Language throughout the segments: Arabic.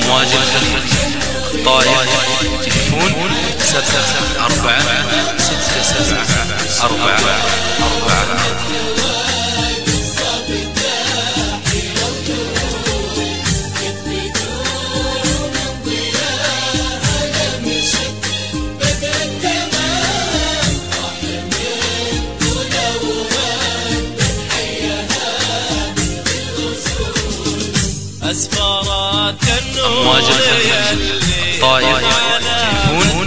أمواج الخليج الطائف تليفون 746774. أسفارات أمواج النور الخليج الطائف تليفون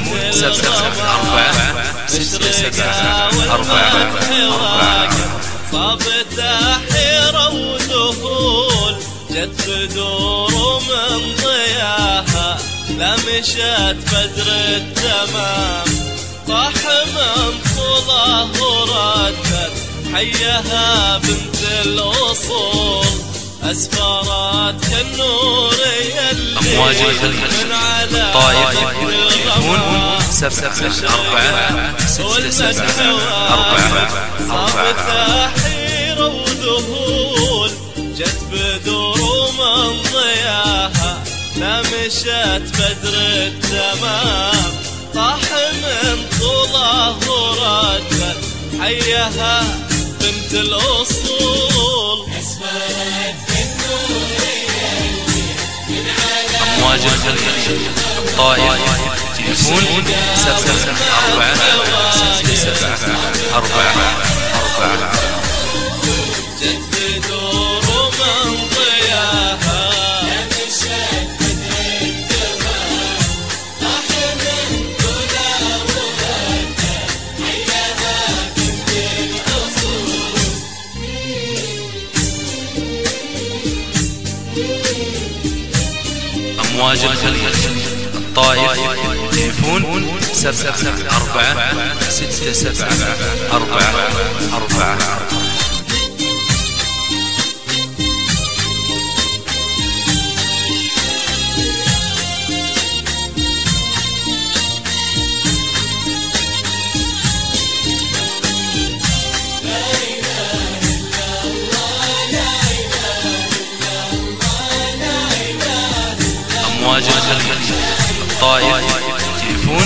746774. صابت حيرة وذهول جت بدور من ضياها لا مشت بدر التمام طاح من طوله وردت حيها بنت الأصول أسفارات كالنور يلي أمواج الخليج الطائف تليفون 746774. صابت حيرة وذهول جت بدور من ضياها لا مشت بدر التمام طاح من طوله وردت حيها بنت الأصول أمواج الخليج الطائف تليفون 746774. جت بدور من ضياها لا مشت بدر التمام طاح من طوله وردت حيها بنت الأصول. أمواج الخليج الطائف تليفون 746774. أمواج الخليج الطائف تليفون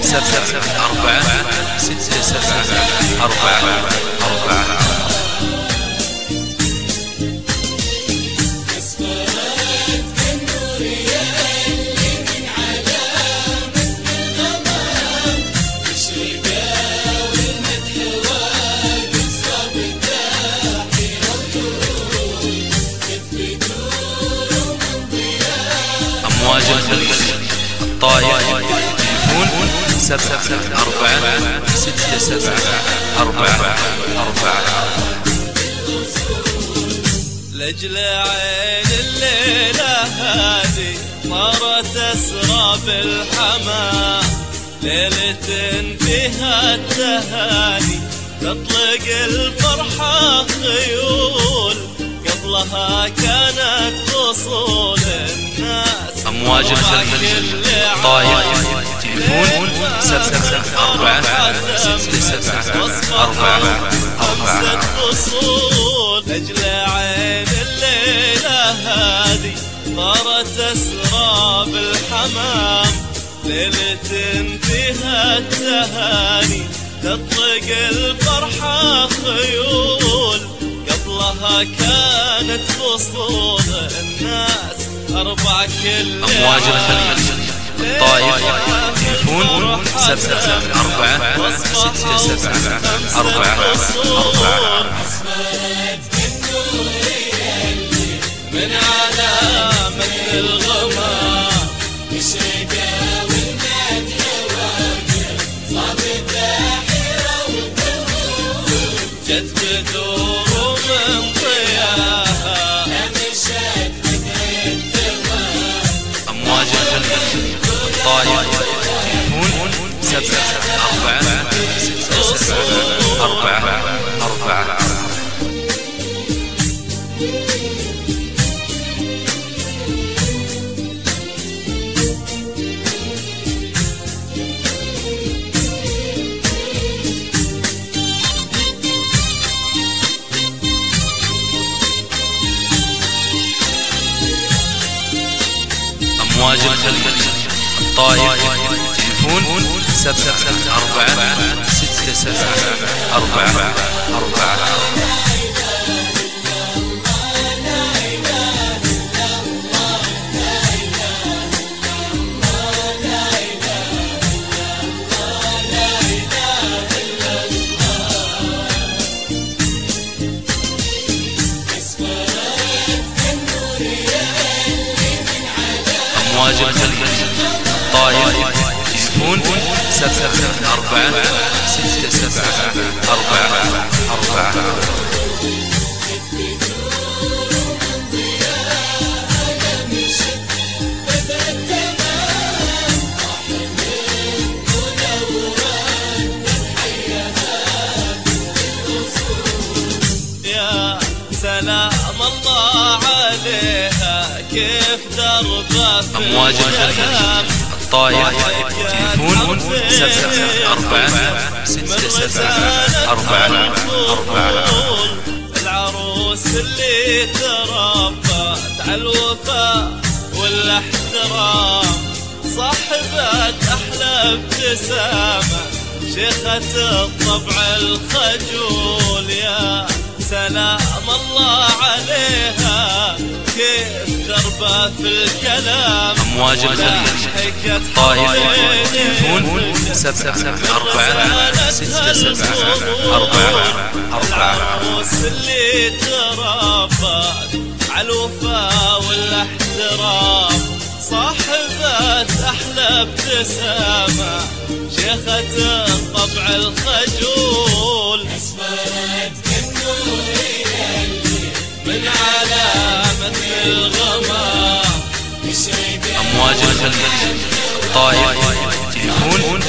746774. أمواج الخليج الطائف تليفون 746774. لجل عين الليلة هادي صارت أسرى بالحمام ليلة فيها التهاني تطلق الفرحة خيول قبلها كانت فصول الناس. أمواج الخليج الطائف تليفون 746774. فصول لجل عين الليلة هادي صارت أسرى بالحمام ليلة فيها التهاني تطلق الفرحة خيول قبلها كانت فصول الناس أربع كل. أمواج الخليج الطائف تليفون 746774. من علامة الغمام الشقا والمدح واقف صابت حيرة وذهول جت بدور من ضياها مشت بدر التمام. أمواج الخليج الطائف تليفون 746774. أمواج الخليج الطائف تليفون 74674. أمواج الخليج الطائف تليفون 74674. سلام الله عليها كيف دربها في أمواج الخليج الطائف تليفون 74674. العروس اللي تربت على الوفاء والاحترام، صاحبة أحلى ابتسامة، شيخة الطبع الخجول. يا سلام الله عليها كيف دربها في الكلام. أمواج الخليج الطائف تليفون 74674. العروس اللي تربت على الوفاء والاحترام، صاحبة أحلى ابتسامة، شيخة الطبع الخجول. أسمرت كالنورية من علامة الغمام. أمواج الخليج الطائف تليفون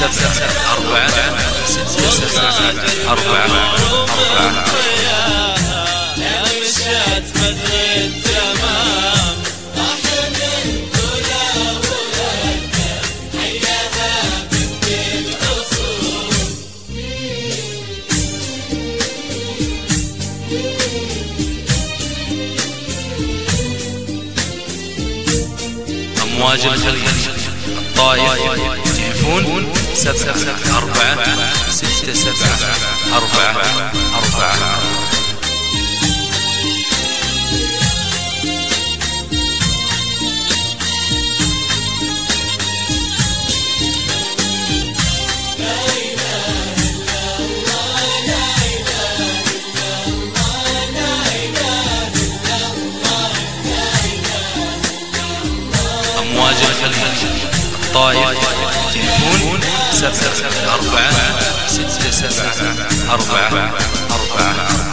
74674. يا مشات بدر التمام، أمواج الخليج الطائف تليفون 74674. أمواج الخليج الطائف تليفون 74674.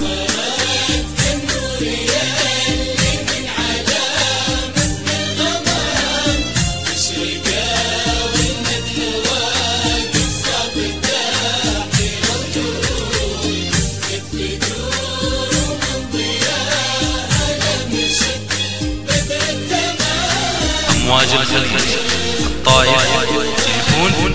أمواج الخليج الطائف تليفون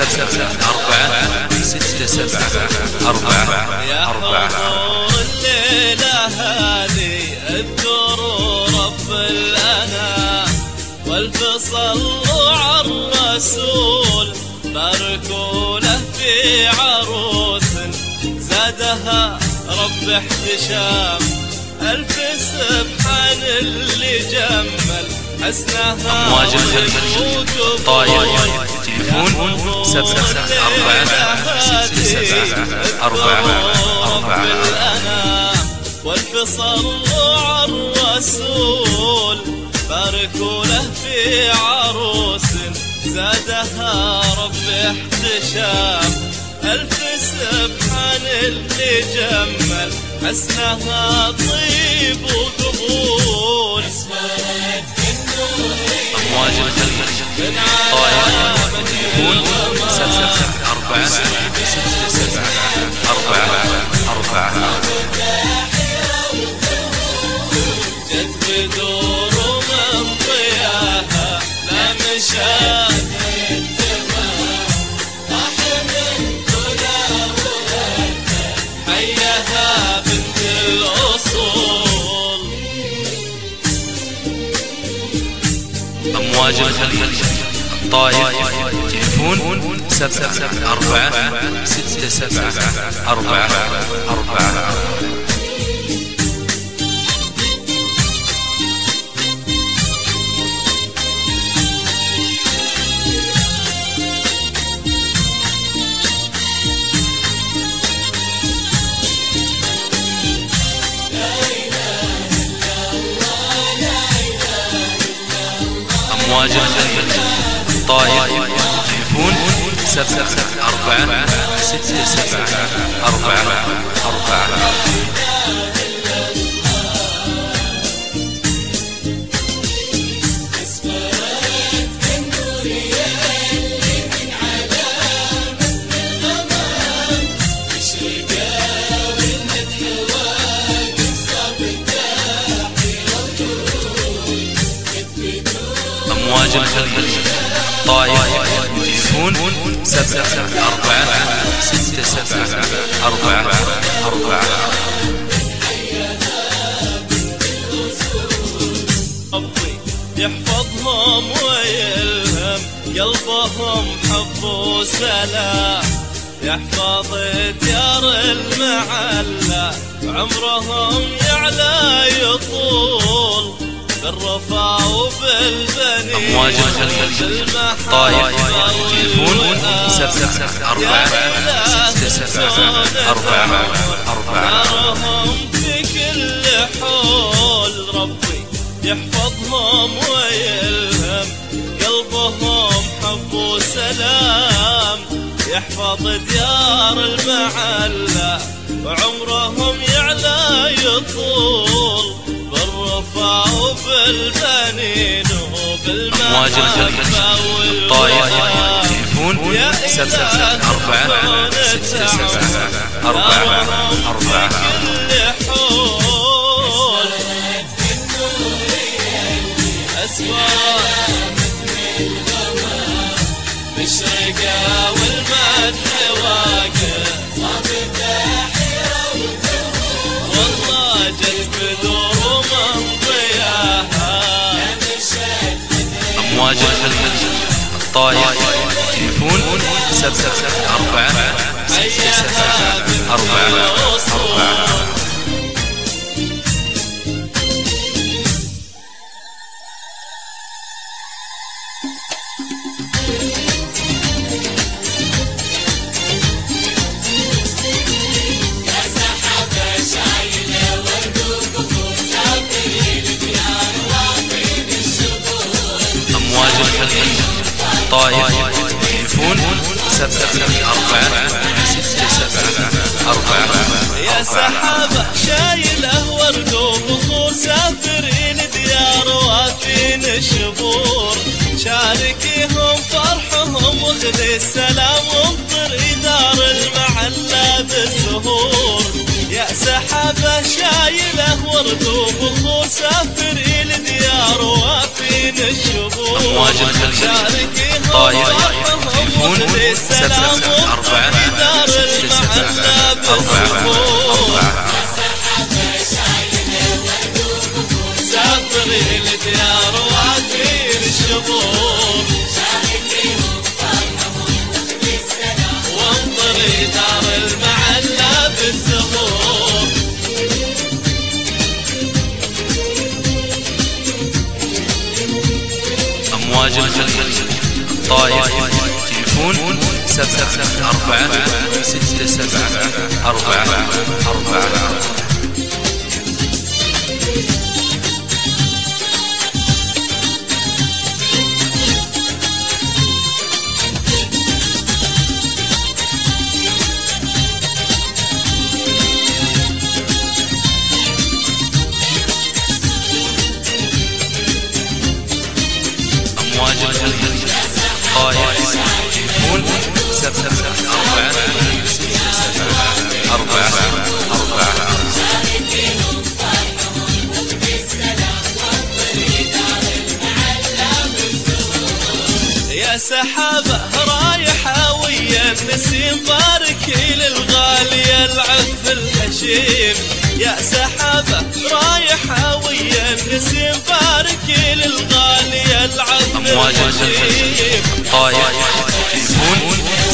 74674. يا حضور الليلة هذه اذكروا رب الأنام، والف صلوا على الرسول، باركوا له في عروس زادها رب احتشام. ألف سبحان اللي جمل حسنها. أمواج الخليج الطائف تليفون 74674. والف صلوا على الرسول، باركوا له في عروس زادها رب احتشام. ألف سبحان اللي جمل حسنها طيب وقبول. أمواج الخليج الطائف تليفون 74674. جت بدور ومن ضياها لا مشات حياها بنت الأصول. أمواج الخليج الطائف تليفون 746744. أمواج الخليج الطائف تليفون 746744. أمواج الخليج الطائف تليفون 746744. ربي يحفظهم ويلهم قلبهم حب وسلام، يحفظ ديار المعلى عمرهم يعلى يطول بالرفا وبالبنين. أمواج الخليج الطائف تليفون 746744. نارهم في كل حول ربي يحفظهم ويلهم قلبهم حب وسلام، يحفظ ديار المعلى وعمرهم يعلى يطول بالرفا وبالبنين أمواج الخليج الطائف تليفون 746744. مشرقة والمدح واقف صابت حيرة وجهور، والله جت بدور ومنضياها. أمواج الخليج الطائف تليفون 746744. أمواج الخليج الطائف تليفون 746744. يا سحابة شايله ورد وبخور سافرين ديار وافين الشبور، شاركيهم فرحهم وخذي السلام وانطري دار المعلى بالزهور. يا سحابة شايله ورد وبخور سافرين ديار وافين الشبور، أمواج الخليج الطائف تليفون 746744. سافري لديار وافين الشبور، وانطري دار المعلى بالزهور. أمواج الخليج الطائف تليفون 746744. أمواج الخليج الطائف تليفون 746744. يا سحابة رايحة ويا النسيم باركي للغالية العذب الهشيم. يا سحابة رايحة ويا النسيم باركي للغالية العذب أمواج الخليج الطايف تليفون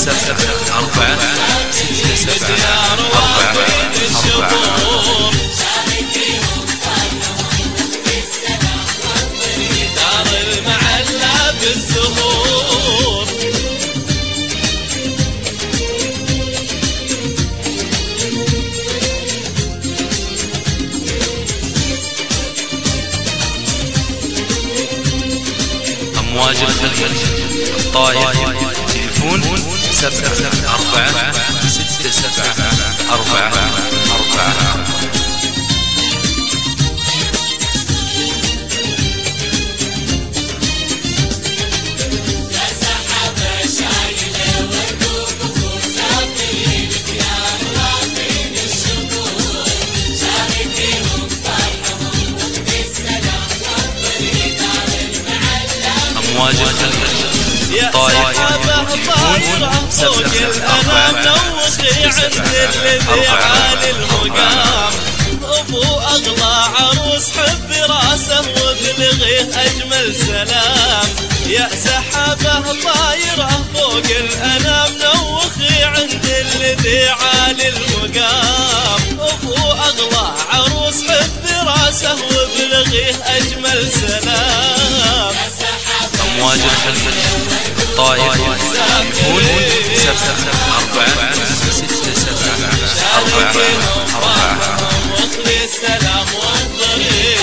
74 دار المعلى بالزهور. أمواج الخليج الطايف تليفون 74 أمواج الخليج يا سحابة طايرة فوق الأنام نوخي عند الذي عالي المقام. أبو أغلى عروس حب راسه وابلغيه أجمل سلام. يا سحابة طايرة فوق الأنام نوخي عند الذي عالي المقام. أبو أغلى عروس حب راسه وابلغيه أجمل سلام. أمواج الخليج الطايف تليفون 74 واخلي السلام والطريق.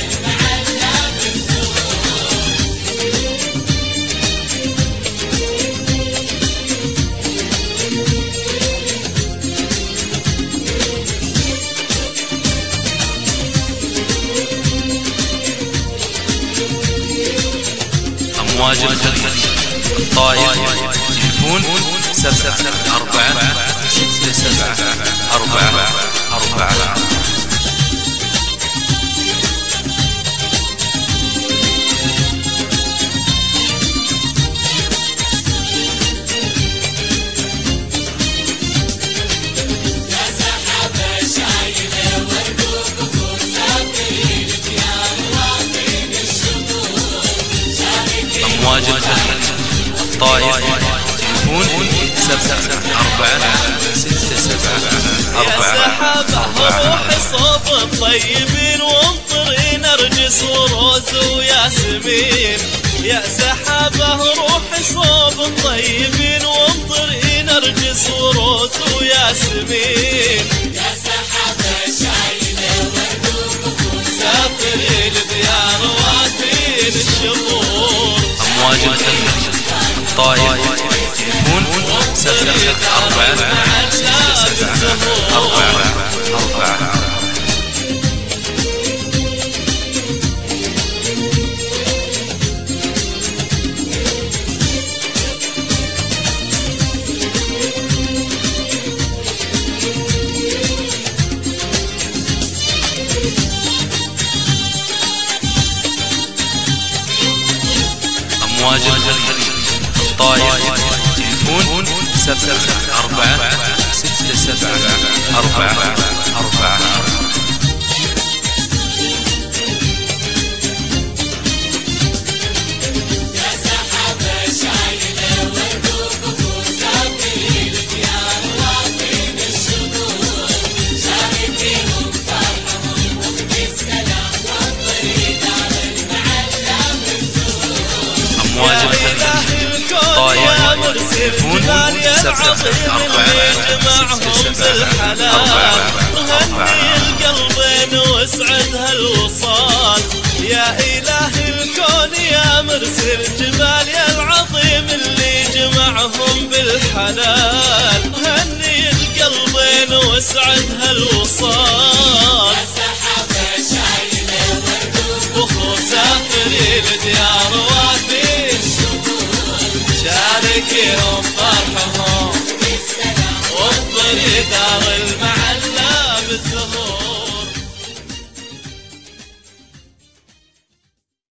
أمواج الخليج الطايف تليفون 74 أمواج الخليج الطايف تليفون 74 يا سحابة روحي صوب الطيبين وانطري نرجس وروز وياسمين. يا سحابة روحي صوب الطيبين وانطري نرجس وروز وياسمين. يا سحابة شايلة ورد وبخور سافري لديار واتين الشهور. أمواج الخليج الطايف تليفون 74 أمواج الخليج الطايف تليفون 74 أمواج الخليج الطايف تليفون 74 القلبين واسعد هالوصال. يا إله الكون يا مرسل الجمال يا العظيم اللي جمعهم بالحلال. هني القلبين واسعد هالوصال. بخور سافري لديار وافين شاركيهم فرحهم وانطري دار المعاد.